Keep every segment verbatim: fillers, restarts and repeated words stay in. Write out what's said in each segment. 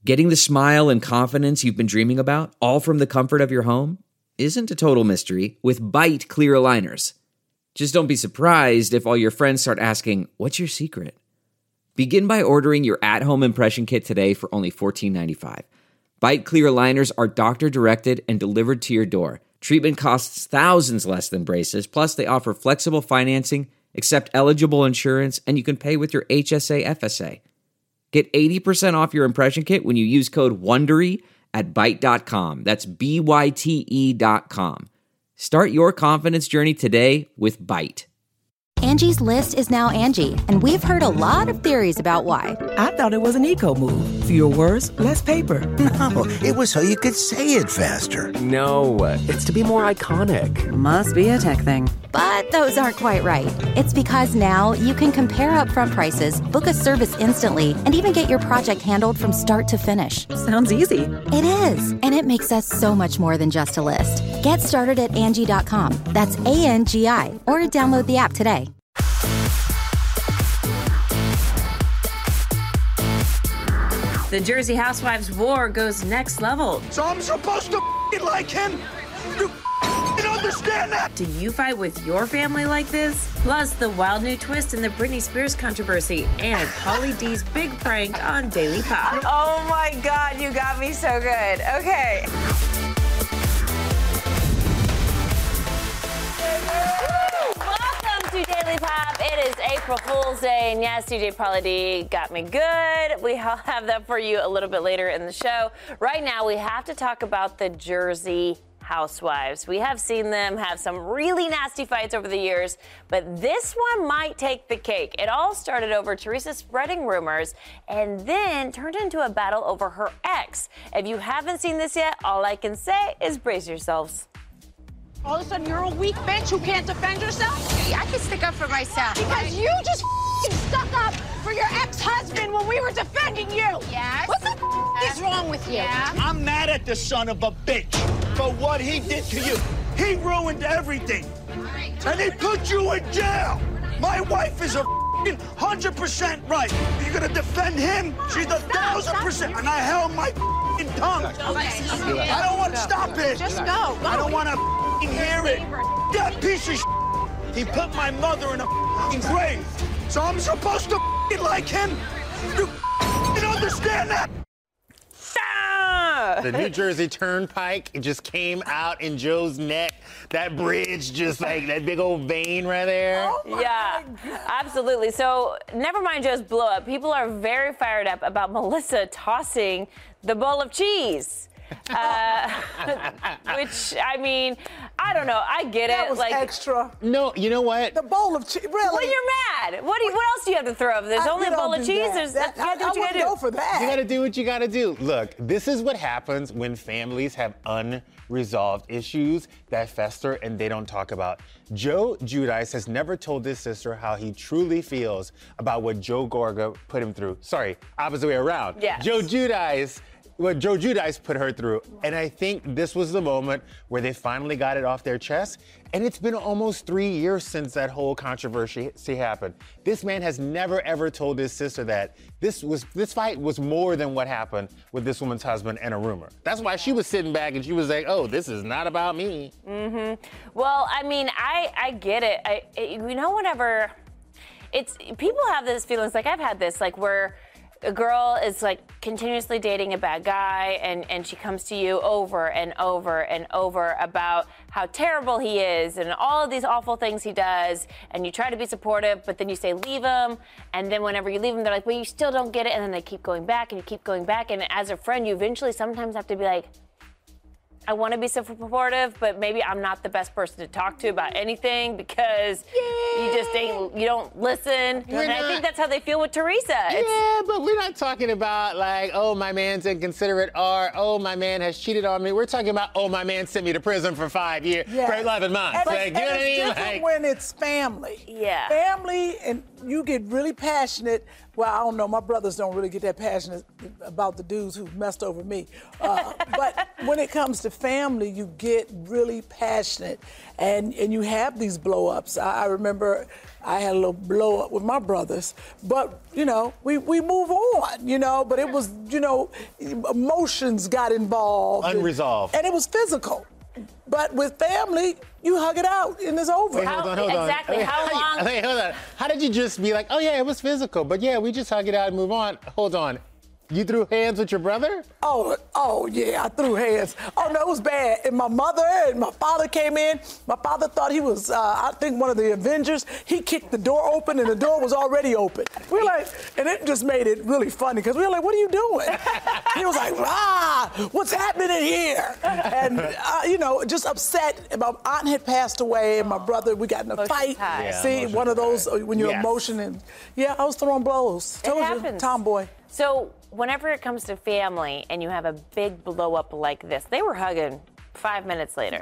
Getting the smile and confidence you've been dreaming about, all from the comfort of your home, isn't a total mystery with Byte clear aligners. Just don't be surprised if all your friends start asking, "What's your secret?" Begin by ordering your at-home impression kit today for only fourteen ninety-five. Byte clear aligners are doctor-directed and delivered to your door. Treatment costs thousands less than braces, plus they offer flexible financing, accept eligible insurance, and you can pay with your H S A F S A. Get eighty percent off your impression kit when you use code WONDERY at byte dot com. That's B Y T E dot com. Start your confidence journey today with Byte. Angie's List is now Angie, and we've heard a lot of theories about why. I thought it was an eco move. Fewer words, less paper. No, it was so you could say it faster. No, it's to be more iconic. Must be a tech thing. But those aren't quite right. It's because now you can compare upfront prices, book a service instantly, and even get your project handled from start to finish. Sounds easy. It is, and it makes us so much more than just a list. Get started at Angie dot com. That's A N G I, or download the app today. The Jersey Housewives war goes next level. So I'm supposed to like him? You understand that? Do you fight with your family like this? Plus, the wild new twist in the Britney Spears controversy and Pauly D's big prank on Daily Pop. Oh my God, you got me so good. Okay. Welcome to Daily Pop. It is April Fool's Day, and yes, D J Pauly D got me good. We will have that for you a little bit later in the show. Right now, we have to talk about the Jersey Housewives. We have seen them have some really nasty fights over the years, but this one might take the cake. It all started over Teresa spreading rumors and then turned into a battle over her ex. If you haven't seen this yet, all I can say is brace yourselves. All of a sudden, you're a weak bitch who can't defend yourself? I can stick up for myself. Because you just stuck up for your ex-husband when we were defending you. Yes. What the f- is wrong with you? Yeah. I'm mad at the son of a bitch for what he did to you. He ruined everything. Right. And he put you in jail. My wife is a one hundred percent right. You're gonna defend him? She's a thousand percent. And I held my tongue. Okay. I don't want to stop it. Just go. go. I don't want to hear it. That piece of shit. He put my mother in a grave. So I'm supposed to like him? You understand that? The New Jersey Turnpike just came out in Joe's neck. That bridge, just like that big old vein right there. Oh yeah, absolutely. So never mind Joe's blow up. People are very fired up about Melissa tossing the bowl of cheese. Uh, which, I mean, I don't know. I get that it. Was like extra. No, you know what? The bowl of cheese. Really? When you're mad, what do you, what else do you have to throw? If there's I, only a bowl of cheese, that. there's that, you gotta do I, what you I gotta do. Go for that. You gotta do what you gotta do. Look, this is what happens when families have unresolved issues that fester and they don't talk about. Joe Giudice has never told his sister how he truly feels about what Joe Gorga put him through. Sorry, opposite way around. Yes. Joe Giudice what Joe Giudice put her through. And I think this was the moment where they finally got it off their chest. And it's been almost three years since that whole controversy happened. This man has never, ever told his sister that this was this fight was more than what happened with this woman's husband and a rumor. That's why she was sitting back and she was like, oh, this is not about me. Mm-hmm. Well, I mean, I, I get it. I, it. You know, whenever it's, people have this feelings, like I've had this, like where a girl is like continuously dating a bad guy and, and she comes to you over and over and over about how terrible he is and all of these awful things he does, and you try to be supportive, but then you say leave him, and then whenever you leave him, they're like, well, you still don't get it, and then they keep going back and you keep going back, and as a friend, you eventually sometimes have to be like, I want to be supportive, but maybe I'm not the best person to talk to about anything because Yay. you just ain't, you don't listen. We're and not, I think that's how they feel with Teresa. Yeah, it's, but we're not talking about like, oh, my man's inconsiderate, or oh, my man has cheated on me. We're talking about, oh, my man sent me to prison for five years, yes. for eleven months. And, like, and you know what I it's mean? different like, when it's family. Yeah. Family, and you get really passionate Well, I don't know. My brothers don't really get that passionate about the dudes who messed over me. Uh, but when it comes to family, you get really passionate, and, and you have these blow-ups. I, I remember I had a little blow-up with my brothers, but, you know, we, we move on, you know, but it was, you know, emotions got involved. Unresolved. And, and it was physical. But with family, you hug it out and it's over. Wait, hold on, hold exactly. on. How how long? Wait, hold on. How did you just be like, oh yeah, it was physical, but yeah, we just hug it out and move on? Hold on. You threw hands with your brother? Oh, oh yeah, I threw hands. Oh no, it was bad. And my mother and my father came in. My father thought he was, uh, I think, one of the Avengers. He kicked the door open, and the door was already open. We were like, and it just made it really funny because we were like, "What are you doing?" He was like, "Ah, what's happening here?" And uh, you know, just upset. My aunt had passed away, and my brother, we got in a Emotion fight. tie. Yeah, See, emotion one of those uh, when you're Yes. emotion and yeah, I was throwing blows. It Told you, happens. tomboy. So whenever it comes to family and you have a big blow up like this, they were hugging five minutes later.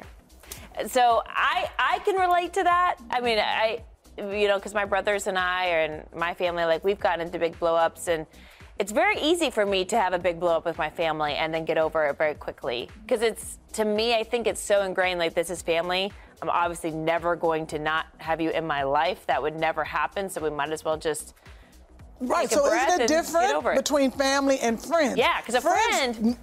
So I I can relate to that. I mean, I, you know, because my brothers and I and my family, like we've gotten into big blow ups, and it's very easy for me to have a big blow up with my family and then get over it very quickly. Because it's, to me, I think it's so ingrained, like this is family. I'm obviously never going to not have you in my life. That would never happen. So we might as well just Right, take a so breath isn't it and get over different it. between family and friends? Yeah, because a Friends- friend,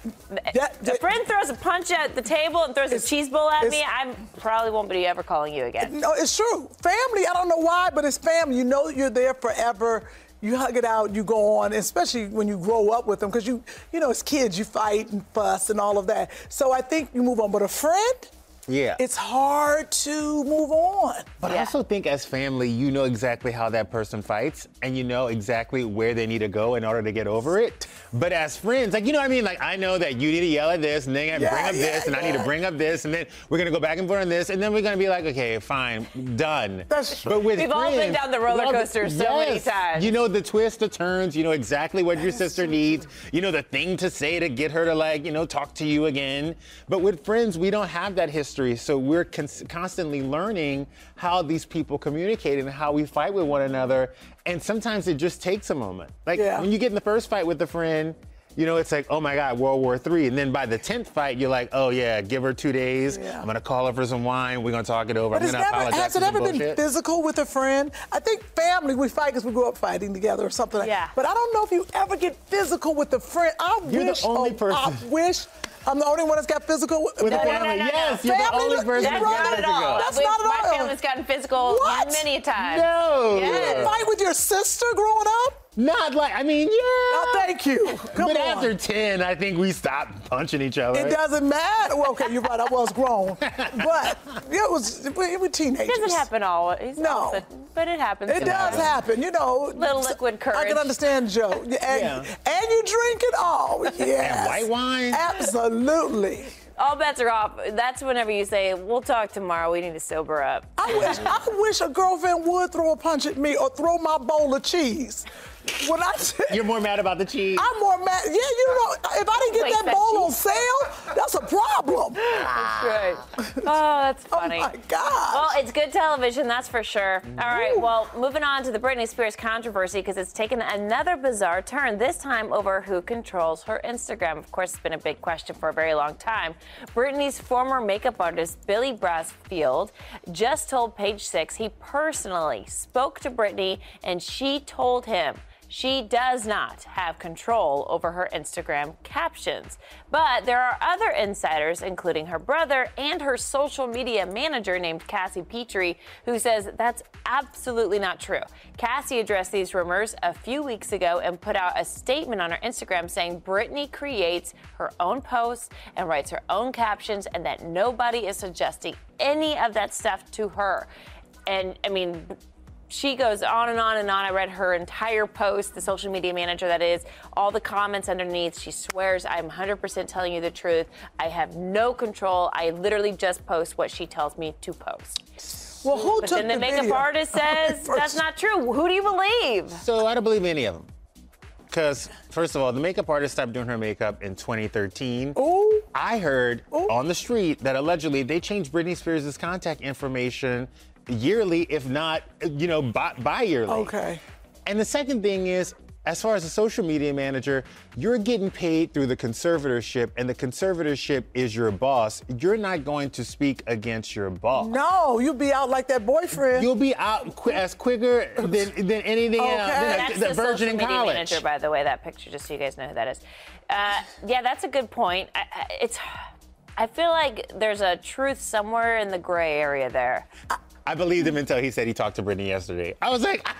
That- a that- friend throws a punch at the table and throws a It's- cheese bowl at it's- me, I probably won't be ever calling you again. No, it's true. Family, I don't know why, but it's family. You know you're there forever. You hug it out, you go on, especially when you grow up with them, because you, you know, as kids, you fight and fuss and all of that. So I think you move on. But a friend, Yeah. it's hard to move on. But I also think as family, you know exactly how that person fights, and you know exactly where they need to go in order to get over it. But as friends, like, you know what I mean? Like, I know that you need to yell at this, and then I Yeah, bring up yeah, this, and I need yeah. to bring up this, and then we're gonna go back and forth on this, and then we're gonna be like, okay, fine, done. That's true. But with We've all friends, been down the roller well, coaster so many yes. times. You know the twists, the turns, you know exactly what your sister needs, you know the thing to say to get her to, like, you know, talk to you again. But with friends, we don't have that history, so we're cons- constantly learning how these people communicate and how we fight with one another. And sometimes it just takes a moment. Like Yeah. when you get in the first fight with a friend, you know, it's like, oh my God, World War Three. And then by the tenth fight, you're like, oh yeah, give her two days. Yeah. I'm gonna call her for some wine. We're gonna talk it over. But I'm it's gonna never, apologize has for it some ever been bullshit. physical with a friend? I think family, we fight because we grew up fighting together or something like Yeah. that. But I don't know if you ever get physical with a friend. I You're the wish, only oh, person. I wish I'm the only one that's got physical with, With No, a no, family, no, no, no. yes, you're the Family, only look, person that's That's who's not not got at to all. go. That's We- not at my all. family's gotten physical What? many times. No. Yes. Fight with your sister growing up? Not like, I mean, yeah. Oh, thank you. Come but on. after ten, I think we stopped punching each other. It doesn't matter. Well, okay, you're right. I was grown, but it was we were teenagers. It doesn't happen always. No. often, but it happens. It does sometimes. happen, you know. Little liquid courage. I can understand, Joe. And, Yeah. and you drink it all. Yes. And white wine. Absolutely. All bets are off. That's whenever you say, we'll talk tomorrow. We need to sober up. I wish I wish a girlfriend would throw a punch at me or throw my bowl of cheese. When I You're more mad about the cheese. I'm more mad. Yeah, you know, if I didn't get Waste that that bowl on cheese. sale, that's a problem. That's right. Oh, that's funny. Oh my God. Well, it's good television, that's for sure. All right, well, moving on to the Britney Spears controversy because it's taken another bizarre turn, this time over who controls her Instagram. Of course, it's been a big question for a very long time. Britney's former makeup artist, Billy Brassfield, just told Page Six he personally spoke to Britney and she told him she does not have control over her Instagram captions. But there are other insiders, including her brother and her social media manager named Cassie Petrie, who says that's absolutely not true. Cassie addressed these rumors a few weeks ago and put out a statement on her Instagram saying Britney creates her own posts and writes her own captions and that nobody is suggesting any of that stuff to her. And, I mean, she goes on and on and on. I read her entire post, the social media manager that is, all the comments underneath. She swears, I'm one hundred percent telling you the truth. I have no control. I literally just post what she tells me to post. Well, who But took then the, the makeup video? artist says that's not true. Who do you believe? So I don't believe any of them. Because, first of all, the makeup artist stopped doing her makeup in twenty thirteen. Ooh. I heard Ooh. on the street that allegedly they changed Britney Spears' contact information yearly, if not, you know, bi- bi-yearly. Okay. And the second thing is, as far as a social media manager, you're getting paid through the conservatorship, and the conservatorship is your boss. You're not going to speak against your boss. No, you'll be out like that boyfriend. You'll be out qu- as quicker than, than anything Okay. else. Than That's the, the the virgin social in media college. manager, by the way, that picture, just so you guys know who that is. Uh, yeah, that's a good point. I, I, it's, I feel like there's a truth somewhere in the gray area there. I, I believed him until he said he talked to Britney yesterday. I was like,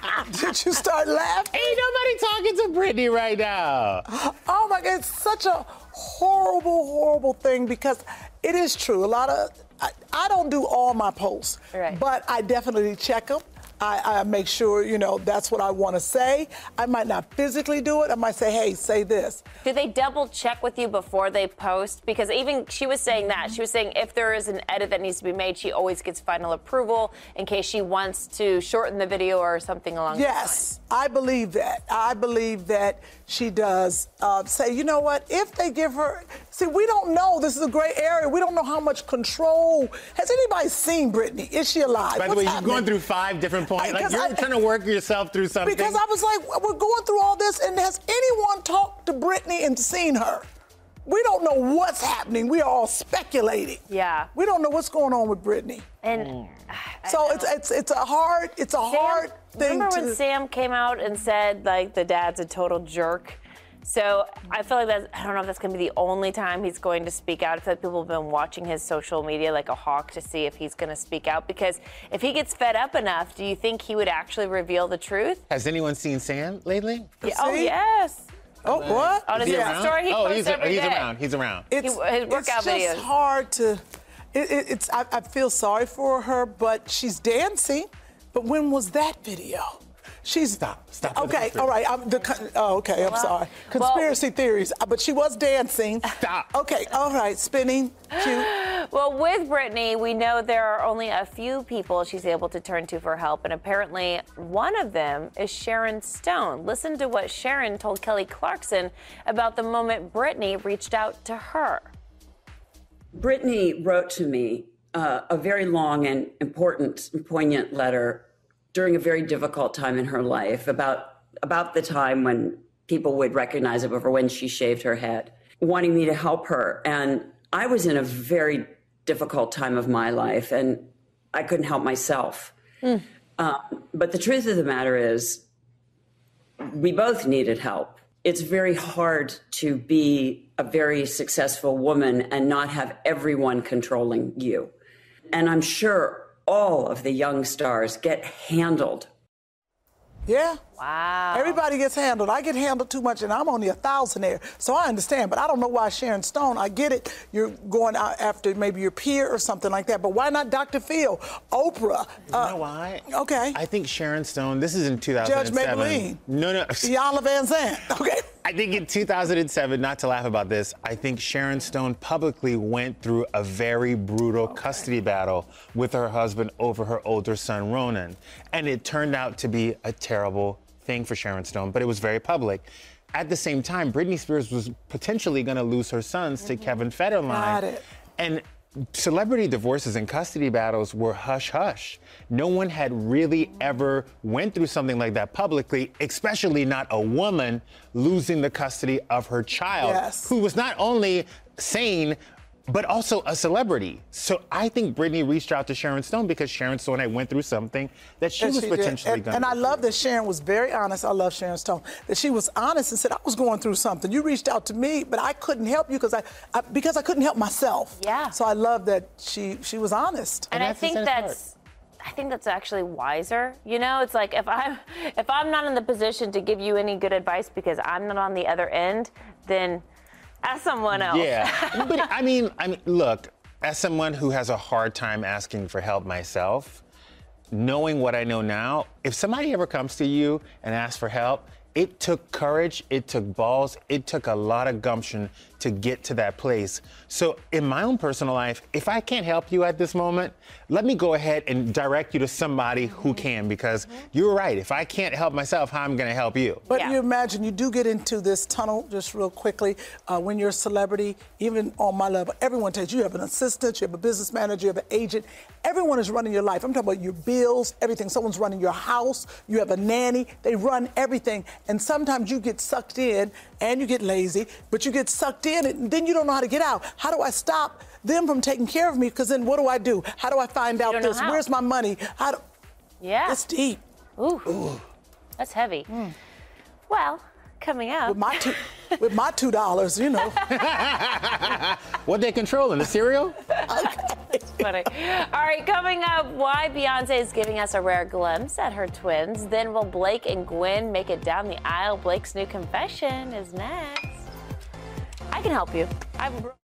did you start laughing? Ain't nobody talking to Britney right now. Oh my God, it's such a horrible, horrible thing because it is true. A lot of, I, I don't do all my posts, right. but I definitely check them. I, I make sure, you know, that's what I want to say. I might not physically do it. I might say, hey, say this. Do they double check with you before they post? Because even she was saying that. She was saying if there is an edit that needs to be made, she always gets final approval in case she wants to shorten the video or something along yes, those lines. I believe that. I believe that she does uh, say, you know what, if they give her, see, we don't know. This is a gray area. We don't know how much control. Has anybody seen Britney? Is she alive? By the What's way, happening? you're going through five different points. Like, you're I, trying to work yourself through something. Because I was like, we're going through all this, and has anyone talked to Britney and seen her? We don't know what's happening. We are all speculating. Yeah. We don't know what's going on with Britney. And so it's it's it's a hard it's a Sam, hard thing. Remember to... when Sam came out and said like the dad's a total jerk? So I feel like that's, I don't know if that's going to be the only time he's going to speak out. I feel like people have been watching his social media like a hawk to see if he's going to speak out. Because if he gets fed up enough, do you think he would actually reveal the truth? Has anyone seen Sam lately? Yeah, oh, yes. Oh, what? On his Yeah. story, he oh, posts he's, every he's day. around. He's around. It's, He- his workout it's just videos. hard to. It, it, it's I, I feel sorry for her, but she's dancing. But when was that video? She's Stop. Stop. Okay, all right. I'm the, con- oh, okay. I'm Well, sorry. Conspiracy theories. uh, But she was dancing. Stop. Okay. All right. Spinning. Cute. Well, with Britney, we know there are only a few people she's able to turn to for help, and apparently one of them is Sharon Stone. Listen to what Sharon told Kelly Clarkson about the moment Britney reached out to her. Britney wrote to me uh, a very long and important, poignant letter during a very difficult time in her life, about about the time when people would recognize it, or when she shaved her head, wanting me to help her. And I was in a very difficult time of my life, and I couldn't help myself. Mm. Um, but the truth of the matter is, we both needed help. It's very hard to be a very successful woman and not have everyone controlling you. And I'm sure all of the young stars get handled. Yeah. Wow. Everybody gets handled. I get handled too much, and I'm only a thousandaire, so I understand. But I don't know why Sharon Stone. I get it. You're going out after maybe your peer or something like that. But why not Doctor Phil, Oprah? You uh, know why? Okay. I think Sharon Stone, this is in two thousand seven. Judge Maybelline. No, no. Iyanla Vanzant. Okay. I think in two thousand seven, not to laugh about this, I think Sharon Stone publicly went through a very brutal okay. custody battle with her husband over her older son, Ronan. And it turned out to be a terrible thing for Sharon Stone, but it was very public. At the same time, Britney Spears was potentially going to lose her sons mm-hmm. to Kevin Federline. Got it. And celebrity divorces and custody battles were hush-hush. No one had really ever went through something like that publicly, especially not a woman losing the custody of her child, yes. who was not only sane, but also a celebrity. So I think Britney reached out to Sharon Stone because Sharon Stone had went through something that she And was she potentially and, going to And I love that Sharon was very honest. I love Sharon Stone. That she was honest and said, I was going through something. You reached out to me, but I couldn't help you because I, I because I couldn't help myself. Yeah. So I love that she she was honest. And, and I think that's I think that's actually wiser. You know, it's like if I'm if I'm not in the position to give you any good advice because I'm not on the other end, then ask someone else. Yeah. But I mean, I mean, look, as someone who has a hard time asking for help myself, knowing what I know now, if somebody ever comes to you and asks for help, It took courage, it took balls, it took a lot of gumption to get to that place. So in my own personal life, if I can't help you at this moment, let me go ahead and direct you to somebody who can, because you're right. If I can't help myself, how am I going to help you? But yeah. you imagine you do get into this tunnel just real quickly uh, when you're a celebrity, even on my level, everyone tells you you have an assistant, you have a business manager, you have an agent. Everyone is running your life. I'm talking about your bills, everything. Someone's running your house. You have a nanny. They run everything. And sometimes you get sucked in and you get lazy, but you get sucked in and then you don't know how to get out. How do I stop them from taking care of me? Because then what do I do? How do I find out this? Where's my money? How do... Yeah. It's deep. Ooh. Ooh. That's heavy. Mm. Well, coming up. With my two, with my two dollars, you know. What they controlling? The cereal? Okay. Funny. All right, coming up, why Beyonce is giving us a rare glimpse at her twins. Then will Blake and Gwen make it down the aisle? Blake's new confession is next. I can help you. I'm.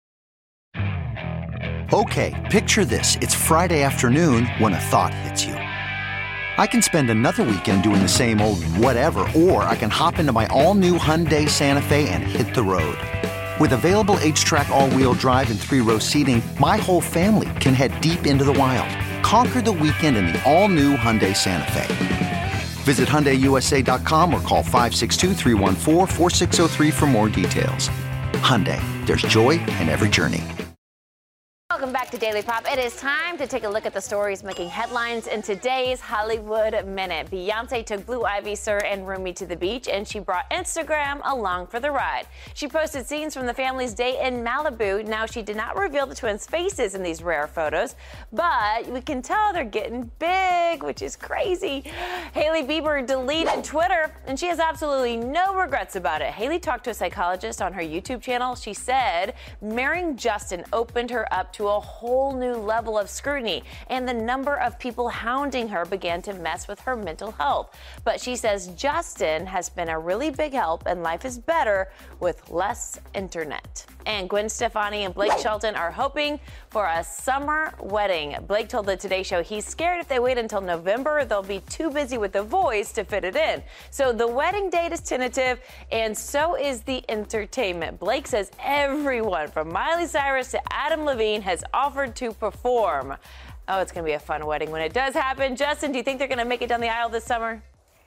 Okay, picture this. It's Friday afternoon when a thought hits you. I can spend another weekend doing the same old whatever, or I can hop into my all-new Hyundai Santa Fe and hit the road. With available H-Track all-wheel drive and three-row seating, my whole family can head deep into the wild. Conquer the weekend in the all-new Hyundai Santa Fe. Visit Hyundai U S A dot com or call five six two, three one four, four six zero three for more details. Hyundai, there's joy in every journey. Welcome back to Daily Pop. It is time to take a look at the stories making headlines in today's Hollywood Minute. Beyonce took Blue Ivy, Sir, and Rumi to the beach, and she brought Instagram along for the ride. She posted scenes from the family's day in Malibu. Now, she did not reveal the twins' faces in these rare photos, but we can tell they're getting big, which is crazy. Hailey Bieber deleted Twitter, and she has absolutely no regrets about it. Hailey talked to a psychologist on her YouTube channel. She said marrying Justin opened her up to a whole new level of scrutiny, and the number of people hounding her began to mess with her mental health. But she says Justin has been a really big help, and life is better with less internet. And Gwen Stefani and Blake Shelton are hoping for a summer wedding. Blake told the Today Show he's scared if they wait until November, they'll be too busy with The Voice to fit it in. So the wedding date is tentative, and so is the entertainment. Blake says everyone from Miley Cyrus to Adam Levine has offered to perform. Oh, it's going to be a fun wedding when it does happen. Justin, do you think they're going to make it down the aisle this summer?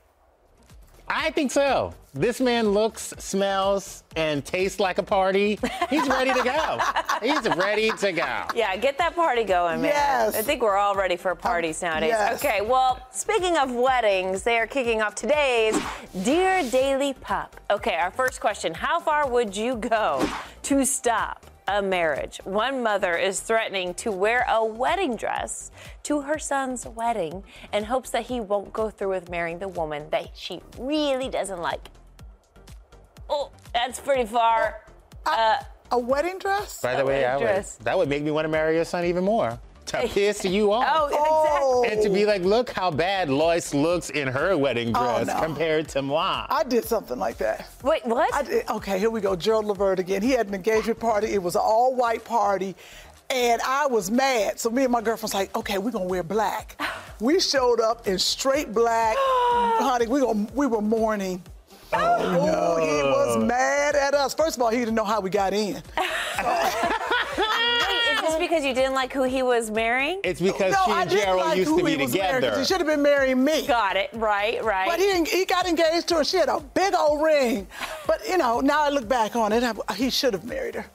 I think so. This man looks, smells, and tastes like a party. He's ready to go. He's ready to go. Yeah, get that party going, man. Yes. I think we're all ready for parties um, nowadays. Yes. Okay, well, speaking of weddings, they are kicking off today's Dear Daily Pop. Okay, our first question, how far would you go to stop a marriage? One mother is threatening to wear a wedding dress to her son's wedding in hopes that he won't go through with marrying the woman that she really doesn't like. Oh, that's pretty far. Uh, uh, a wedding dress? By the way, I would, that would make me want to marry your son even more. To piss you off. Oh, exactly. And to be like, look how bad Lois looks in her wedding dress oh, no. compared to moi. I did something like that. Wait, what? I did, okay, here we go. Gerald Levert again. He had an engagement party. It was an all-white party. And I was mad. So me and my girlfriend's like, okay, we're going to wear black. We showed up in straight black. Honey, we, gonna, we were mourning. Oh, no. He was mad at us. First of all, he didn't know how we got in. Wait, is this because you didn't like who he was marrying? It's because no, she and Gerald like used to be together. He should have been marrying me. Got it. Right, right. But he, he got engaged to her. She had a big old ring. But, you know, now I look back on it, I, he should have married her.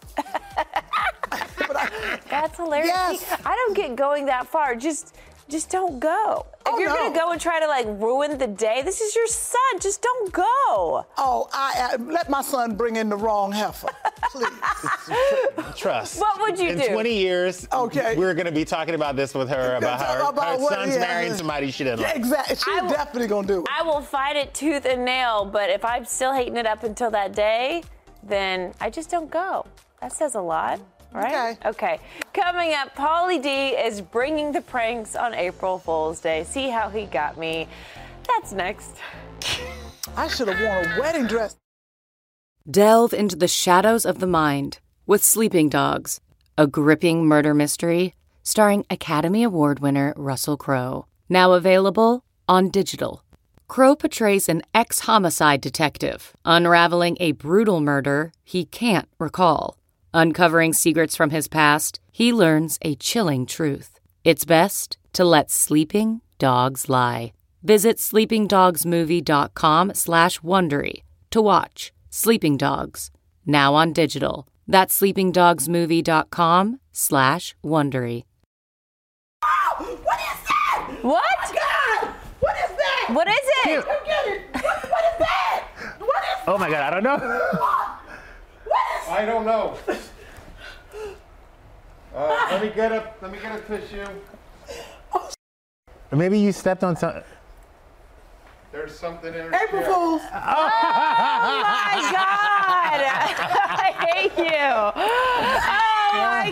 I, That's hilarious. Yes. See, I don't get going that far. Just... Just don't go. If oh, you're no. going to go and try to, like, ruin the day, this is your son. Just don't go. Oh, I, I let my son bring in the wrong heifer, please. Trust. What would you in do? In twenty years, okay. we're going to be talking about this with her, about how her, about her what, son's yeah. marrying somebody she didn't yeah, like. Exactly. She's will, definitely going to do it. I will fight it tooth and nail, but if I'm still hating it up until that day, then I just don't go. That says a lot. Right? Okay. Okay. Coming up, Pauly D is bringing the pranks on April Fool's Day. See how he got me. That's next. I should have worn a wedding dress. Delve into the shadows of the mind with Sleeping Dogs, a gripping murder mystery starring Academy Award winner Russell Crowe. Now available on digital. Crowe portrays an ex-homicide detective, unraveling a brutal murder he can't recall. Uncovering secrets from his past, he learns a chilling truth. It's best to let sleeping dogs lie. Visit sleepingdogsmovie.com slash Wondery to watch Sleeping Dogs, now on digital. That's sleepingdogsmovie.com slash Wondery. What is that? What? Oh my God! What is that? What is it? You get it. What, what is that? What is Oh my God, I don't know. What is I don't know. Uh, let me get a let me get a tissue. Oh, Maybe you stepped on something. There's something in her April chair. Fools. Oh my God! I hate you. Oh my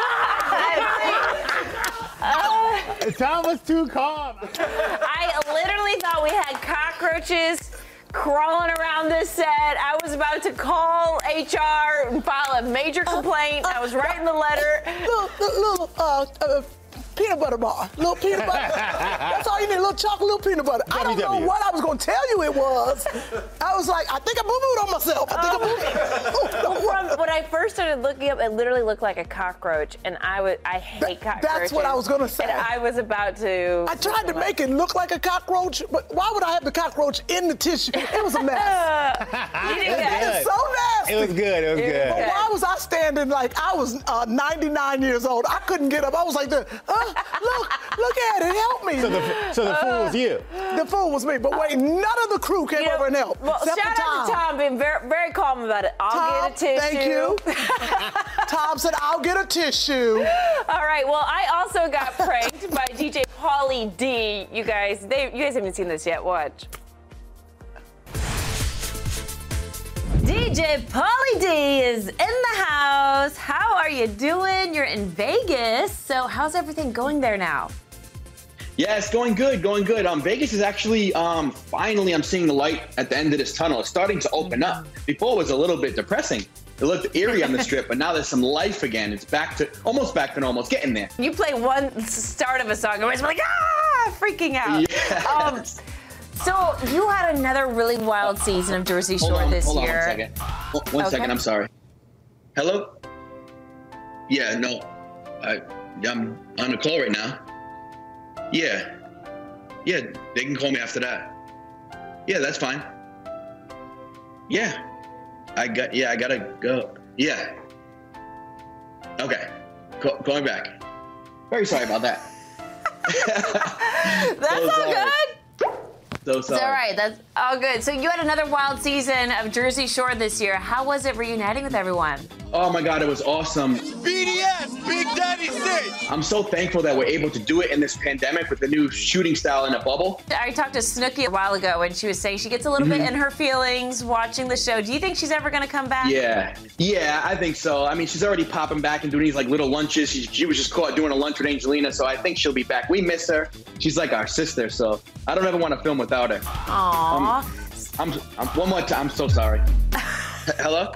God! Uh, Tom was too calm. I literally thought we had cockroaches crawling around this set. I was about to call H R and file a major complaint. I was writing the letter. Little, little, little uh, uh, peanut butter bar. Little peanut butter. That's all you need, a little chocolate, little peanut butter. I don't know what I was going to tell you it was. I was like, I think I boo-booed on myself. I think I boo-booed. Well, from when I first started looking up, it literally looked like a cockroach, and I was I hate That- cockroaches. that's what I was gonna say. And I was about to. I tried to make it look like a cockroach, but why would I have the cockroach in the tissue? It was a mess. You did It good. was so nasty. It was good. It was good. But why was I standing like I was uh, ninety-nine years old? I couldn't get up. I was like, the, uh, look, look at it. Help me. So the so the fool was you. The fool was me. But wait, none of the crew came You know, over and helped. Well, except shout for out to Tom being very, very calm about it. I'll Tom, get a tissue. thank you. Tom said, I'll get a tissue. All right. Well, I also got pranked by D J Pauly D. You guys, they, you guys haven't seen this yet. Watch. D J Pauly D is in the house. How are you doing? You're in Vegas. So how's everything going there now? Yeah, it's going good, going good. Um, Vegas is actually, um, finally, I'm seeing the light at the end of this tunnel. It's starting to open up. Before it was a little bit depressing. It looked eerie on the strip, but now there's some life again. It's back to, almost back to normal. It's getting there. You play one start of a song, everybody's like, ah, freaking out. Yes. Um, so you had another really wild season of Jersey Shore hold on, this hold year. on one second. Hold- One Okay. second, I'm sorry. Hello? Yeah, no, I, I'm on a call right now. Yeah, yeah, they can call me after that. Yeah, that's fine. Yeah, I got, yeah, I gotta go. Yeah. Okay, Call, calling back. Very sorry about that. That's So all sorry. good. So It's sorry. all right. That's all good. So you had another wild season of Jersey Shore this year. How was it reuniting with everyone? Oh my God, it was awesome. B D S, Big Daddy State. I'm so thankful that we're able to do it in this pandemic with the new shooting style in a bubble. I talked to Snooki a while ago, and she was saying she gets a little bit Mhm. in her feelings watching the show. Do you think she's ever going to come back? Yeah, yeah, I think so. I mean, she's already popping back and doing these like little lunches. She, she was just caught doing a lunch with Angelina, so I think she'll be back. We miss her. She's like our sister, so I don't ever want to film without her. Aww. I'm, I'm one more time. I'm so sorry. Hello?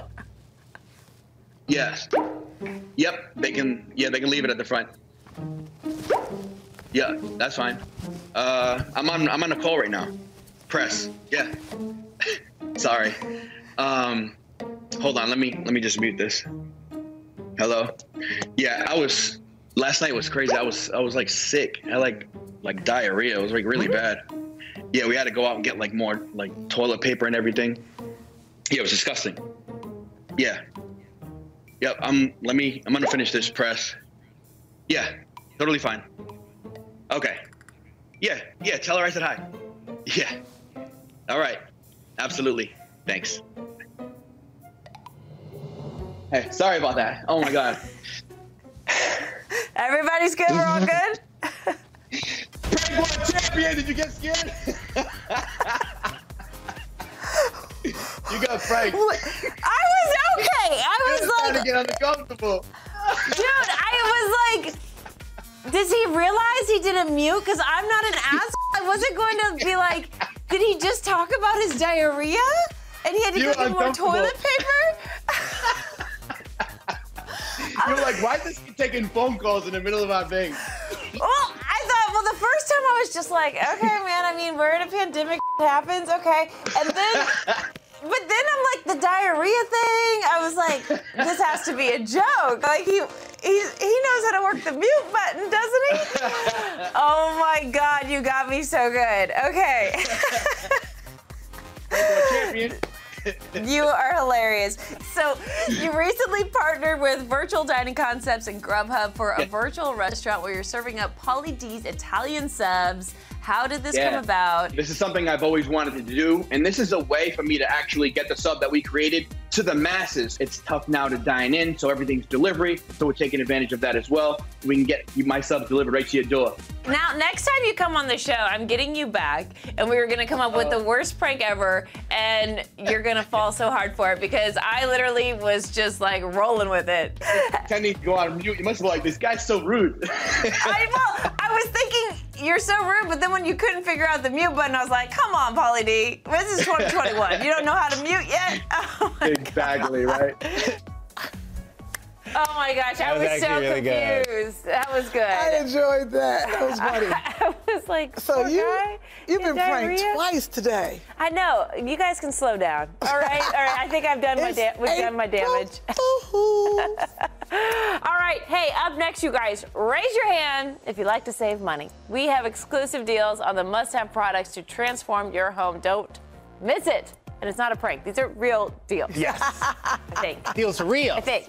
Yes. Yep. They can. Yeah, they can leave it at the front. Yeah, that's fine. Uh, I'm on. I'm on a call right now. Press. Yeah. Sorry. Um, hold on. Let me. Let me just mute this. Hello. Yeah, I was. Last night was crazy. I was. I was like sick. I had like like diarrhea. It was like really bad. Yeah, we had to go out and get like more like toilet paper and everything. Yeah, it was disgusting. Yeah. Yep. I'm. Let me. I'm gonna finish this press. Yeah. Totally fine. Okay. Yeah. Yeah. Tell her I said hi. Yeah. All right. Absolutely. Thanks. Hey, sorry about that. Oh my God. Everybody's good? We're all good? Prank One Champion, did you get scared? You got pranked. I was okay. I was trying like, to get uncomfortable. dude, I was like, does he realize he didn't mute? Because I'm not an asshole. I wasn't going to be like, did he just talk about his diarrhea? And he had to You go get more uncomfortable. toilet paper? You were like, why is this kid taking phone calls in the middle of our thing? Well, I thought, well, the first time I was just like, okay, man, I mean, we're in a pandemic. happens, okay. And then, but then I'm like, the diarrhea thing, I was like, this has to be a joke. Like, he he, he knows how to work the mute button, doesn't he? Oh my God, you got me so good. Okay. Champion. You are hilarious. So, you recently partnered with Virtual Dining Concepts and Grubhub for a virtual restaurant where you're serving up Pauly D's Italian subs. How did this Yeah. come about? This is something I've always wanted to do, and this is a way for me to actually get the sub that we created to the masses. It's tough now to dine in, so everything's delivery, so we're taking advantage of that as well. We can get my subs delivered right to your door. Now, next time you come on the show, I'm getting you back, and we were gonna come up with the worst prank ever, and you're gonna fall so hard for it because I literally was just like rolling with it. Tending to go on mute, you must be like, this guy's so rude. I, well, I was thinking, you're so rude, but then when you couldn't figure out the mute button, I was like, come on, Pauly D. This is twenty twenty-one. You don't know how to mute yet? Oh my Exactly, right? Oh my gosh, I That was was so actually really good. confused. That was good. I enjoyed that. That was funny. I was like, So poor you, guy, you've been pranked diarrhea? twice today. I know. You guys can slow down. All right, all right. I think I've done my da- we've done my damage. All right. Hey, up next, you guys, raise your hand if you like to save money. We have exclusive deals on the must-have products to transform your home. Don't miss it. And it's not a prank. These are real deals. Yes. I think. Feels real. I think.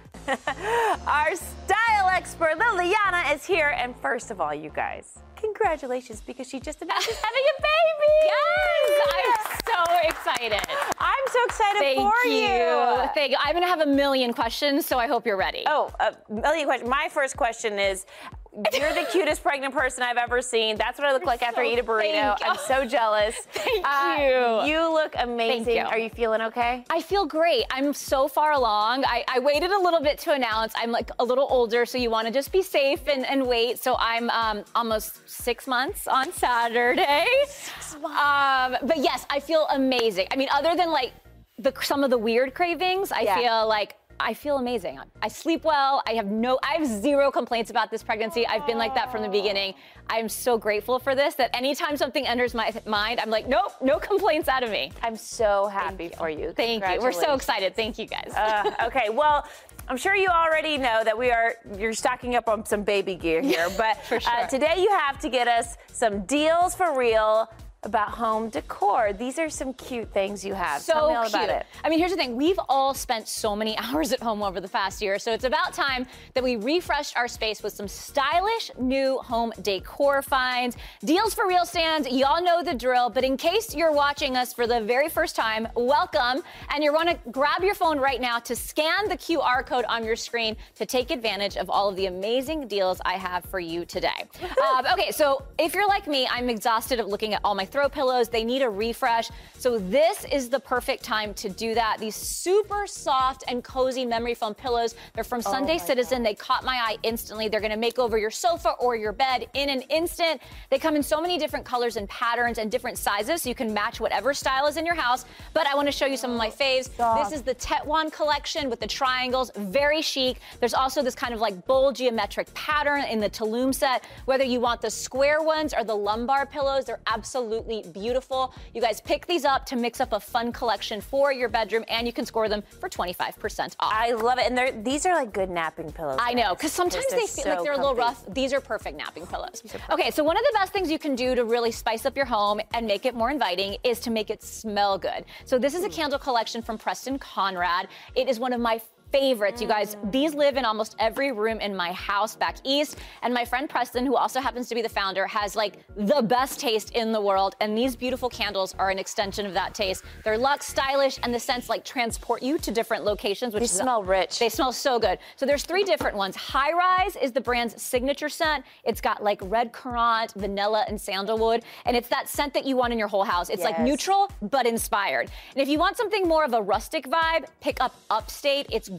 Our style expert, Liliana, is here. And first of all, you guys, congratulations, because she just announced she's having a baby. Yes, I'm so excited. I'm so excited Thank for you. you. Thank you. I'm gonna have a million questions, so I hope you're ready. Oh, a million questions. My first question is, you're the cutest pregnant person I've ever seen. That's what I look You're like after so- I eat a burrito. thank you. I'm so jealous. Thank Uh, you. You look amazing. Thank you. Are you feeling okay? I feel great. I'm so far along. I, I waited a little bit to announce. I'm like a little older, so you want to just be safe and, and wait. So I'm um, almost six months on Saturday. Six months. Um, but yes, I feel amazing. I mean, other than like the some of the weird cravings, I Yeah. feel like I feel amazing. I sleep well. I have no, I have zero complaints about this pregnancy. I've been like that from the beginning. I'm so grateful for this, that anytime something enters my mind, I'm like, nope, no complaints out of me. I'm so happy for you. Thank you. We're so Congratulations. excited. Thank you guys. Uh, okay, well, I'm sure you already know that we are, you're stocking up on some baby gear here, but For sure. uh, today you have to get us some deals for real about home decor. These are some cute things you have. So Tell me all cute. about it. I mean, here's the thing. We've all spent so many hours at home over the past year, so it's about time that we refreshed our space with some stylish new home decor finds. Deals for real stands, y'all know the drill, but in case you're watching us for the very first time, welcome, and you want to grab your phone right now to scan the Q R code on your screen to take advantage of all of the amazing deals I have for you today. um, okay, so if you're like me, I'm exhausted of looking at all my throw pillows. They need a refresh. So this is the perfect time to do that. These super soft and cozy memory foam pillows. They're from Sunday Citizen. They caught my eye instantly. They're going to make over your sofa or your bed in an instant. They come in so many different colors and patterns and different sizes, so you can match whatever style is in your house. But I want to show you some of my faves. This is the Tetwan collection with the triangles. Very chic. There's also this kind of like bold geometric pattern in the Tulum set. Whether you want the square ones or the lumbar pillows, they're absolutely beautiful. You guys pick these up to mix up a fun collection for your bedroom, and you can score them for twenty-five percent off. I love it. And they're, these are like good napping pillows. I know, because sometimes they're they feel so like they're a little comfy. rough. These are perfect napping pillows. Okay, so one of the best things you can do to really spice up your home and make it more inviting is to make it smell good. So this is a candle collection from Preston Conrad. It is one of my favorites, you guys. These live in almost every room in my house back east. And my friend Preston, who also happens to be the founder, has like the best taste in the world. And these beautiful candles are an extension of that taste. They're luxe, stylish, and the scents like transport you to different locations. Which They is, smell rich. They smell so good. So there's three different ones. High Rise is the brand's signature scent. It's got like red currant, vanilla, and sandalwood. And it's that scent that you want in your whole house. It's like Yes. neutral, but inspired. And if you want something more of a rustic vibe, pick up Upstate. It's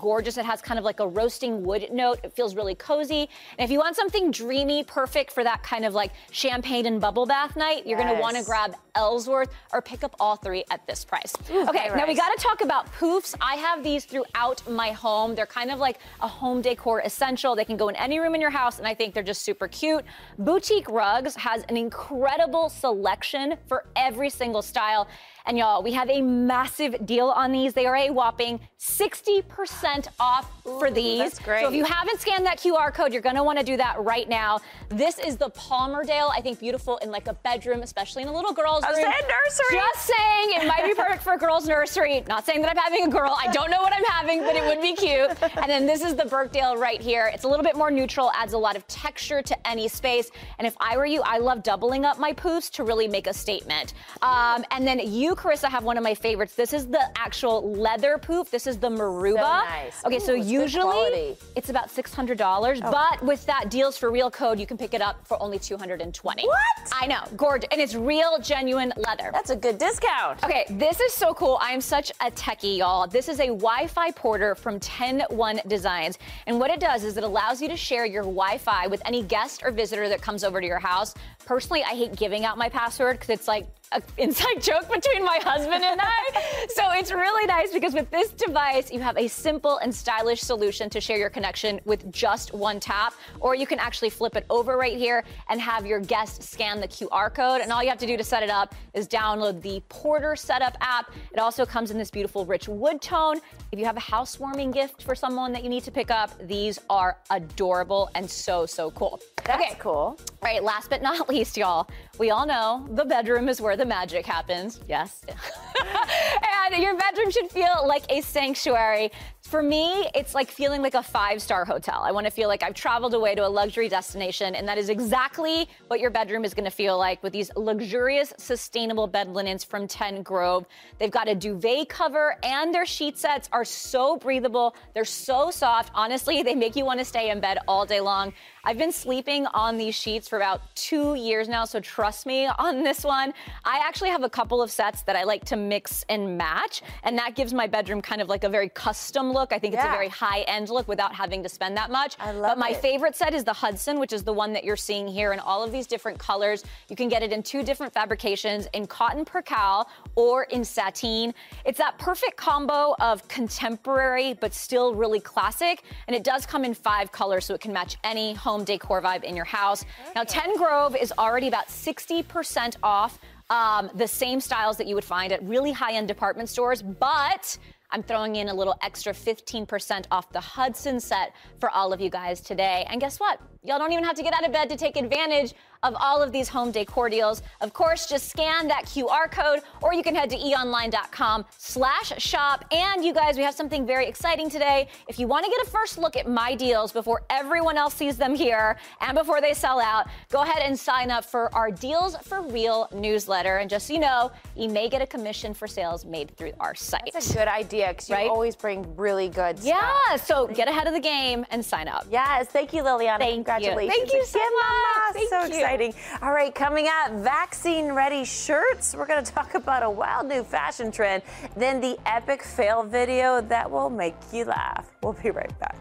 gorgeous. It has kind of like a roasting wood note. It feels really cozy. And if you want something dreamy, perfect for that kind of like champagne and bubble bath night, you're yes. going to want to grab Ellsworth or pick up all three at this price. Ooh, okay, now we got to talk about poofs. I have these throughout my home. They're kind of like a home decor essential. They can go in any room in your house, and I think they're just super cute. Boutique Rugs has an incredible selection for every single style. And y'all, we have a massive deal on these. They are a whopping sixty percent off for these. That's great. So if you haven't scanned that Q R code, you're gonna wanna do that right now. This is the Palmerdale, I think beautiful in like a bedroom, especially in a little girl's room. I said nursery. Just saying, it might be perfect for a girl's nursery. Not saying that I'm having a girl. I don't know what I'm having, but it would be cute. And then this is the Birkdale right here. It's a little bit more neutral, adds a lot of texture to any space. And if I were you, I love doubling up my poofs to really make a statement. Um, and then you, Carissa, have one of my favorites. This is the actual leather poof. This is the Maruba. So nice. Okay, Ooh, so it's usually it's about six hundred dollars, oh. but with that Deals for Real code, you can pick it up for only two hundred twenty dollars. What? I know, gorgeous. And it's real, genuine leather. That's a good discount. Okay, this is so cool. I am such a techie, y'all. This is a Wi-Fi porter from ten one Designs. And what it does is it allows you to share your Wi-Fi with any guest or visitor that comes over to your house. Personally, I hate giving out my password because it's like an inside joke between my husband and I. So it's really nice because with this device, you have a simple and stylish solution to share your connection with just one tap, or you can actually flip it over right here and have your guest scan the Q R code. And all you have to do to set it up is download the Porter Setup app. It also comes in this beautiful rich wood tone. If you have a housewarming gift for someone that you need to pick up, these are adorable and so, so cool. That's okay. cool. All right, last but not least, y'all, we all know the bedroom is where the magic happens. Yes. And your bedroom should feel like a sanctuary. For me, it's like feeling like a five-star hotel. I want to feel like I've traveled away to a luxury destination, and that is exactly what your bedroom is going to feel like with these luxurious, sustainable bed linens from ten Grove. They've got a duvet cover, and their sheet sets are so breathable. They're so soft. Honestly, they make you want to stay in bed all day long. I've been sleeping on these sheets for about two years now, so trust me on this one. I actually have a couple of sets that I like to mix and match, and that gives my bedroom kind of like a very custom look. I think it's yeah. a very high-end look without having to spend that much. I love but my it. favorite set is the Hudson, which is the one that you're seeing here in all of these different colors. You can get it in two different fabrications, in cotton percale or in sateen. It's that perfect combo of contemporary but still really classic, and it does come in five colors, so it can match any home decor vibe in your house. Now, ten Grove is already about sixty percent off um, the same styles that you would find at really high-end department stores, but I'm throwing in a little extra fifteen percent off the Hudson set for all of you guys today. And guess what? Y'all don't even have to get out of bed to take advantage of all of these home decor deals. Of course, just scan that Q R code, or you can head to eonline.com slash shop. And you guys, we have something very exciting today. If you want to get a first look at my deals before everyone else sees them here and before they sell out, go ahead and sign up for our Deals for Real newsletter. And just so you know, you may get a commission for sales made through our site. That's a good idea, because you right? always bring really good stuff. Yeah, so get ahead of the game and sign up. Yes, thank you, Liliana. Thank Congratulations. you. Thank you so again, Mama. much. Thank so you. exciting. All right, coming up, vaccine-ready shirts. We're going to talk about a wild new fashion trend. Then the epic fail video that will make you laugh. We'll be right back.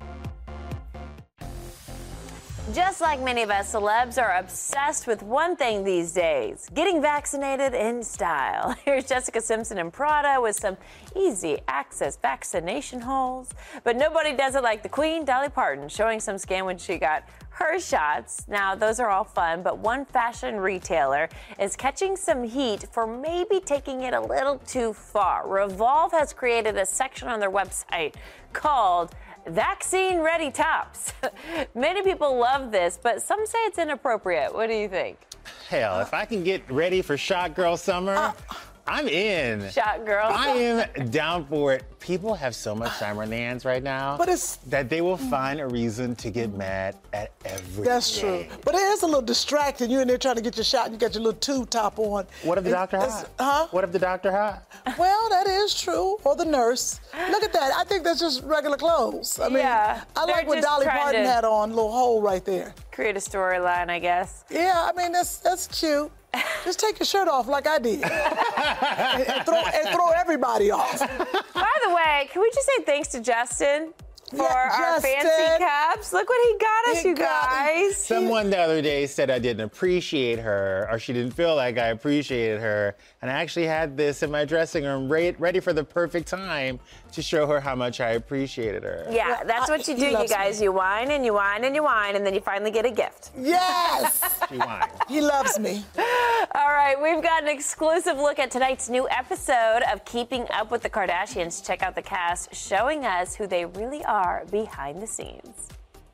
Just like many of us, celebs are obsessed with one thing these days, getting vaccinated in style. Here's Jessica Simpson in Prada with some easy access vaccination holes. But nobody does it like the Queen, Dolly Parton, showing some scan when she got her shots. Now, those are all fun, but one fashion retailer is catching some heat for maybe taking it a little too far. Revolve has created a section on their website called Vaccine Ready Tops. Many people love this, but some say it's inappropriate. What do you think? Hell, if I can get ready for Shot Girl Summer, uh, I'm in. Shot Girl. I am down for it. People have so much time on their hands right now but it's, that they will find a reason to get mad at everything. That's true. But it is a little distracting. You're in there trying to get your shot, and you got your little tube top on. What if the it, doctor hot? Huh? What if the doctor hot? Well, that is true. Or the nurse. Look at that. I think that's just regular clothes. I mean, yeah, I like what Dolly Parton had on, little hole right there. Create a storyline, I guess. Yeah, I mean, that's that's cute. Just take your shirt off like I did. and, and, throw, and throw everybody off. By the way, can we just say thanks to Justin for Yeah, our Justin. fancy cups? Look what he got us, He you got- guys. Someone the other day said I didn't appreciate her, or she didn't feel like I appreciated her. And I actually had this in my dressing room, re- ready for the perfect time to show her how much I appreciated her. Yeah, that's what you He do, you loves guys. You whine and you whine and you whine, and then you finally get a gift. Yes. She whines. He loves me. All right, we've got an exclusive look at tonight's new episode of Keeping Up with the Kardashians. Check out the cast showing us who they really are behind the scenes.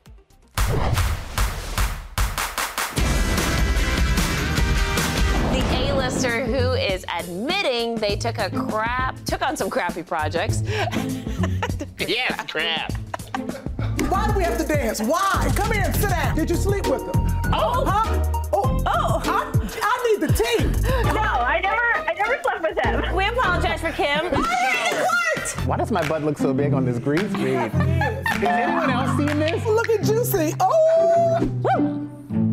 The A-lister who is admitting they took a crap, took on some crappy projects. Yes, crap. Why do we have to dance? Why? Come here and sit down. Did you sleep with him? Oh, Huh? Oh, oh, I, I need the tea. no, I never, I never slept with him. We apologize for Kim. What? Why does my butt look so big on this green screen? Is anyone else seeing this? Look at Juicy. Oh. Woo!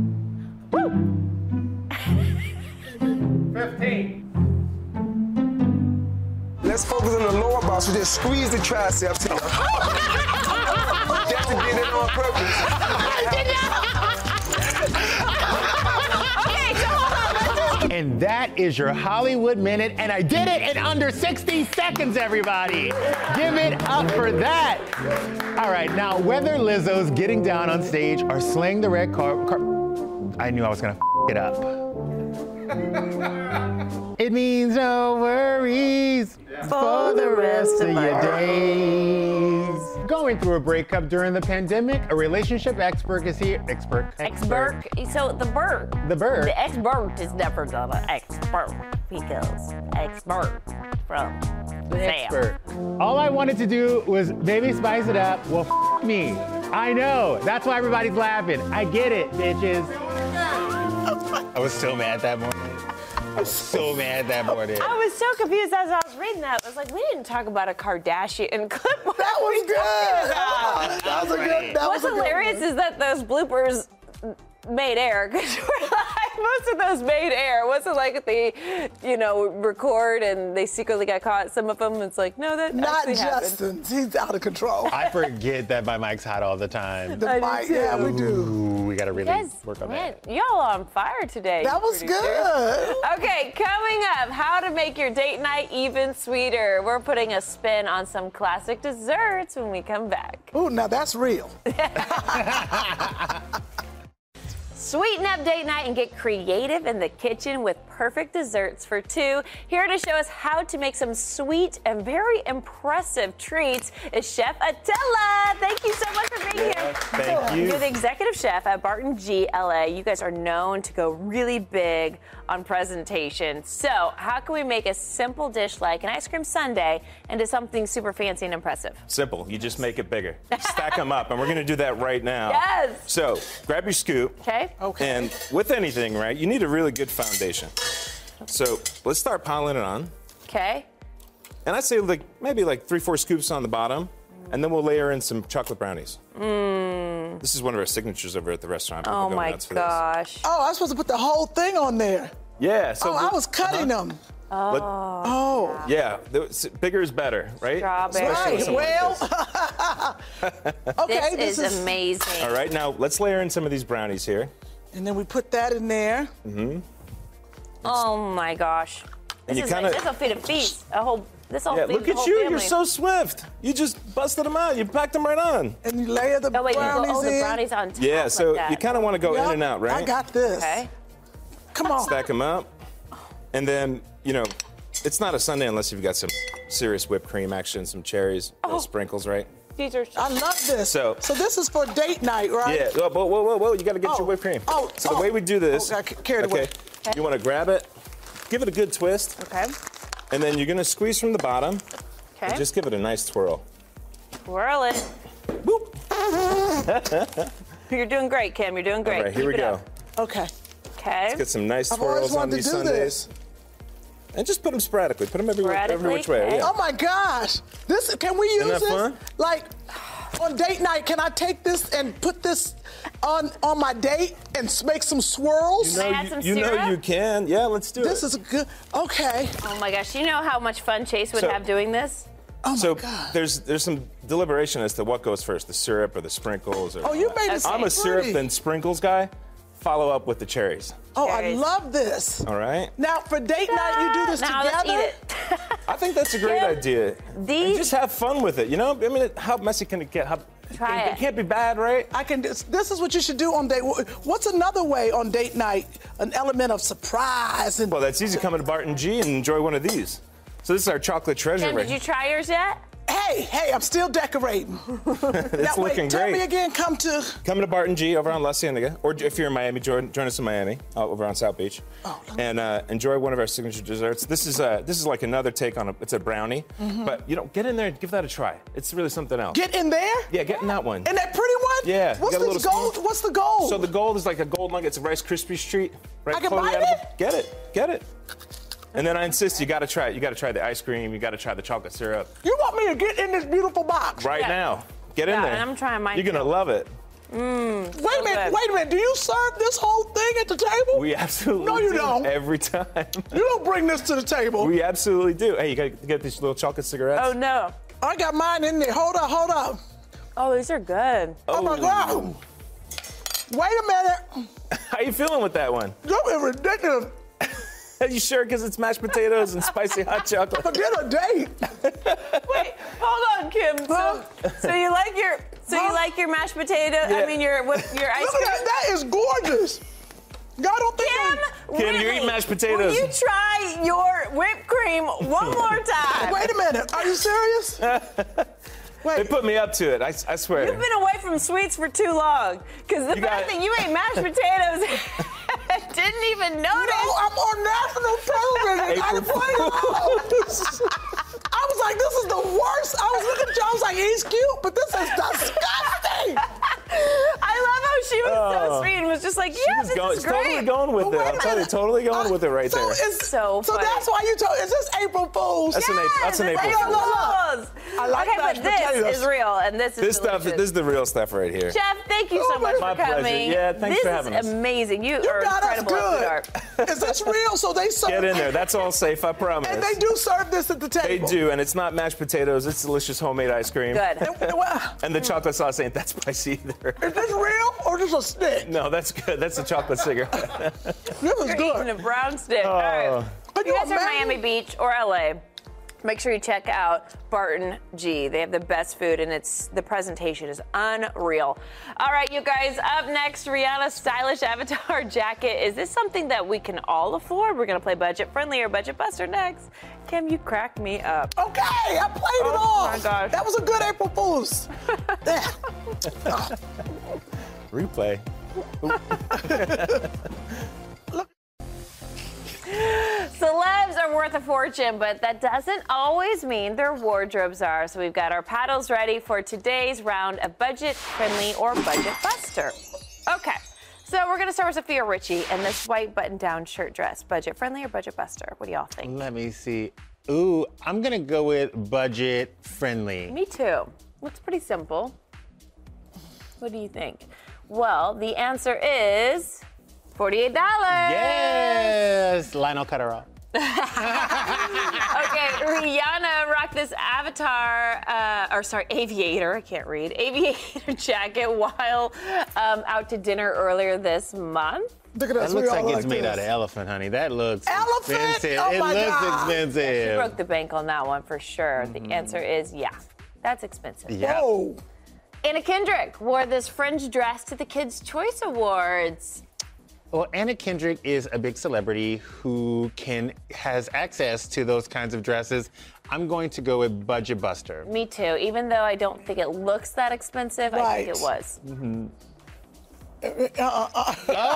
fifteen. Let's focus on the lower body, so just squeeze the triceps. Just to get it on purpose. Okay, so hold on. And that is your Hollywood Minute, and I did it in under sixty seconds, everybody. Give it up for that. All right, now whether Lizzo's getting down on stage or slaying the red carpet, car- I knew I was gonna f- it up. It means no worries for the rest of your days. Going through a breakup during the pandemic, a relationship expert is here. Expert. Expert. So the bird. The bird. The expert is never done an expert because expert from The expert. All I wanted to do was maybe spice it up. Well, f- me. I know. That's why everybody's laughing. I get it, bitches. I was so mad that morning. I was so mad that morning. I was so confused as I was reading that. I was like, we didn't talk about a Kardashian clip. What That are we was good. talking about? That was a good. That What's was a good hilarious one. is that those bloopers made air because most of those made air. It wasn't like they, you know, record and they secretly got caught. Some of them, it's like, no, that Not actually happened. Justin's. He's out of control. I forget that my mic's hot all the time. The I do mic, too. yeah, we do. Ooh, we gotta really Guys, work on man, that. y'all on fire today. That was producer. good. Okay, coming up, how to make your date night even sweeter. We're putting a spin on some classic desserts when we come back. Ooh, now that's real. Sweeten up date night and get creative in the kitchen with perfect desserts for two. Here to show us how to make some sweet and very impressive treats is Chef Attila. Thank you so much for being here. thank you. You're the executive chef at Barton G L A. You guys are known to go really big on presentation. So how can we make a simple dish like an ice cream sundae into something super fancy and impressive? Simple. You just make it bigger. Stack them up, and we're going to do that right now. Yes. So grab your scoop. Okay. Okay. And with anything, right, you need a really good foundation. So let's start piling it on. Okay. And I'd say like maybe like three, four scoops on the bottom, and then we'll layer in some chocolate brownies. Mmm. This is one of our signatures over at the restaurant. People Oh go my nuts for this. gosh. Oh, I was supposed to put the whole thing on there. Yeah. So Oh, I we- was cutting them. But- Oh. yeah, the- bigger is better, right? Strawberry. Especially with Right. something like Well, okay, this, this is, is- amazing. All right, now let's layer in some of these brownies here. and then we put that in there. Mm-hmm. Oh my gosh. And This you is kinda- this will feed a feast. A whole this will Yeah, feed look the at whole you. family. You're so swift. You just busted them out. You packed them right on. And you layer the Oh wait, you go, brownies oh, the in. brownies on top. Yeah, so like that. you kind of want to go Yup, in and out, right? I got this. Okay. Come on. Stack them up. And then, you know, it's not a sundae unless you've got some serious whipped cream action, some cherries, Oh. little sprinkles, right? These are I love this. So- so this is for date night, right? Yeah. Whoa, whoa, whoa, whoa, whoa. You got to get Oh. your whipped cream. Oh, So oh. the way we do this. Oh, got ca- carried okay. away. Okay. You want to grab it, give it a good twist, Okay. and then you're going to squeeze from the bottom. Okay. And just give it a nice twirl. Swirl it. Boop. You're doing great, Kim. You're doing great. All right, here Keep we it go. up. Okay. Okay. Get some nice I've always swirls on wanted to these do sundaes. this. And just put them sporadically. Put them every, every Sporadically, which way. okay. Yeah. Oh my gosh. This can we use Isn't that this? fun? Like on date night, can I take this and put this on on my date and s- make some swirls? You know, Can I add you, some you know syrup? you can. Yeah, let's do This it. is a good. Okay. Oh my gosh, you know how much fun Chase would So- have doing this? Oh my so God. there's there's some deliberation as to what goes first, the syrup or the sprinkles. Or, Oh, you made it so I'm a syrup pretty. and sprinkles guy. Follow up with the cherries. Oh, I Cherries. love this. All right. Now for date night, you do this now together. let's eat it. I think that's a great Kim, idea. these- And just have fun with it. You know, I mean, how messy can it get? How, Try it. it. can't be bad, right? I can. This, this is what you should do on date. What's another way on date night? An element of surprise and. Well, that's easy. Come to Barton G and enjoy one of these. So this is our chocolate treasure Kim, right did you here. try yours yet? Hey, hey, I'm still decorating. It's Now, wait, looking tell great. me again. Come to. Come to Barton G over on La Cienega, or if you're in Miami, join, join us in Miami, uh, over on South Beach, Oh, and uh, enjoy one of our signature desserts. This is uh, this is like another take on a, it's a brownie, Mm-hmm. but you know, get in there and give that a try. It's really something else. Get in there. yeah, get in that one. In that pretty one. Yeah, you What's got a the little gold? spoon? What's the gold? So the gold is like a gold nugget. It's a Rice Krispies treat. Right, I can totally bite edible. it? Get it, get it. And then I insist, you got to try it. You got to try the ice cream. You got to try the chocolate syrup You want me to get in this beautiful box? right Yeah. now. Get in Yeah, there. and I'm trying mine You're gonna too. love it. Mmm. Wait a minute. good. Wait a minute. Do you serve this whole thing at the table? We absolutely No, you do don't. every time. You don't bring this to the table. We absolutely do. Hey, you gotta get these little chocolate cigarettes. Oh no. I got mine in there. Hold up. Hold up. Oh, these are good. Oh, my God. Wait a minute. How you feeling with that one? That is ridiculous. Are you sure? Because it's mashed potatoes and spicy hot chocolate. Forget a date. Wait, hold on, Kim. So, so you like your so you Huh? like your mashed potato? I Yeah. mean your whip, your ice Look cream. at that. That is gorgeous. Y'all don't think Kim, I- Kim, you really? eat mashed potatoes. Will you try your whipped cream one more time? Wait a minute. Are you serious? They put me up to it. I, I swear. You've been away from sweets for too long. Because the You got fact it. that you ate mashed potatoes didn't even notice. No, I'm on national television. I April play it out. I was like, this is the worst. I was looking at you. I was like, he's cute, but this is disgusting. I love how she was so Oh. sweet and was just like, yeah, She's this going, is great. totally going with But it. wait a I'm telling you, minute. totally going with it right so there. It's, So So funny. that's why you told. Is this April Fool's? That's an April. That's an Yes, April it's Fool's. Fools. I like okay, mashed but this potatoes. is real, and this is This stuff, delicious. this is the real stuff right here. Chef, thank you so Oh, much my for coming. pleasure. Yeah, thanks this for having is us. amazing. You, You are got us incredible at the good. dark. Is this real? So they serve. Get in there. That's all safe. I promise. And they do serve this at the They table. do, and it's not mashed potatoes. It's delicious homemade ice cream. Good. And, well, And the chocolate sauce ain't that spicy either. is this real or just a stick? No, that's good. That's a chocolate cigarette. This is You're eating good. a brown stick. Oh. All right. Can If you you guys are in imagine? Miami Beach or L A, make sure you check out Barton G. They have the best food, and it's the presentation is unreal. All right, you guys, up next, Rihanna's stylish avatar jacket. Is this something that we can all afford? We're going to play Budget Friendly or Budget Buster next. Kim, you crack me up. Okay, I played it Oh, off. my gosh. That was a good April Fool's. Yeah. Replay. Celebs are worth a fortune, but that doesn't always mean their wardrobes are. So we've got our paddles ready for today's round of Budget Friendly or Budget Buster. Okay, so we're going to start with Sophia Richie and this white button-down shirt dress. Budget Friendly or Budget Buster? What do y'all think? Let me see. Ooh, I'm gonna go with budget friendly. Me too. Looks pretty simple. What do you think? Well, the answer is forty-eight dollars. Yes, Lionel cut her off. Okay, Rihanna rocked this avatar, uh, or sorry, aviator, I can't read, aviator jacket while um, out to dinner earlier this month. Look at That us. looks we all like it's made this. out of elephant, honey. That looks Elephant? expensive. Oh it my looks God. She expensive. broke the bank on that one for sure. The answer is yeah, that's expensive. Yeah. Whoa. Anna Kendrick wore this fringe dress to the Kids' Choice Awards. Well, Anna Kendrick is a big celebrity who can has access to those kinds of dresses. I'm going to go with Budget Buster. Me too, even though I don't think it looks that expensive, I think it Right. was. Mm-hmm. Uh, uh, uh.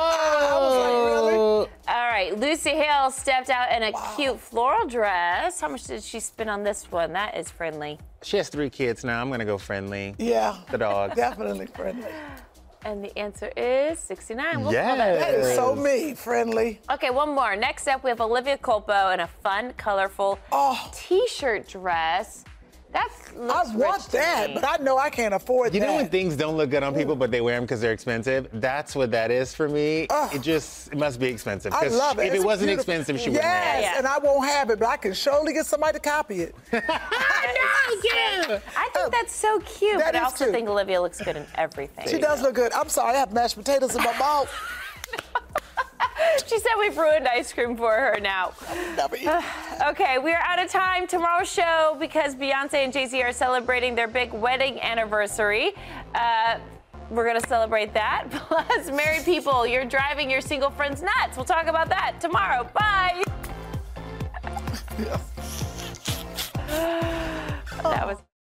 Oh, All right, Lucy Hale stepped out in a cute floral dress. How much did she spend on this one? That is friendly. she has three kids now. I'm going to go friendly. Yeah. The dog. Definitely friendly. And the answer is sixty-nine. We'll call that That is friendly. so me, friendly. Okay, one more. Next up, we have Olivia Culpo in a fun, colorful Oh. t-shirt dress. That's I want that, but I know I can't afford you that. know when things don't look good on people, but they wear them because they're expensive? That's what that is for me. Ugh. It just, it must be expensive. I 'Cause love it. If It's it wasn't beautiful. expensive, she yes, wouldn't have it. Yes, and I won't have it, but I can surely get somebody to copy it. I know, yeah. I think that's so cute, That but I is also cute. think Olivia looks good in everything. She does look good. I'm sorry, I have mashed potatoes in my mouth. She said we've ruined ice cream for her now. Okay, we are out of time. Tomorrow's show, because Beyonce and Jay-Z are celebrating their big wedding anniversary. Uh, we're going to celebrate that. Plus, married people, you're driving your single friends nuts. We'll talk about that tomorrow. Bye. That was...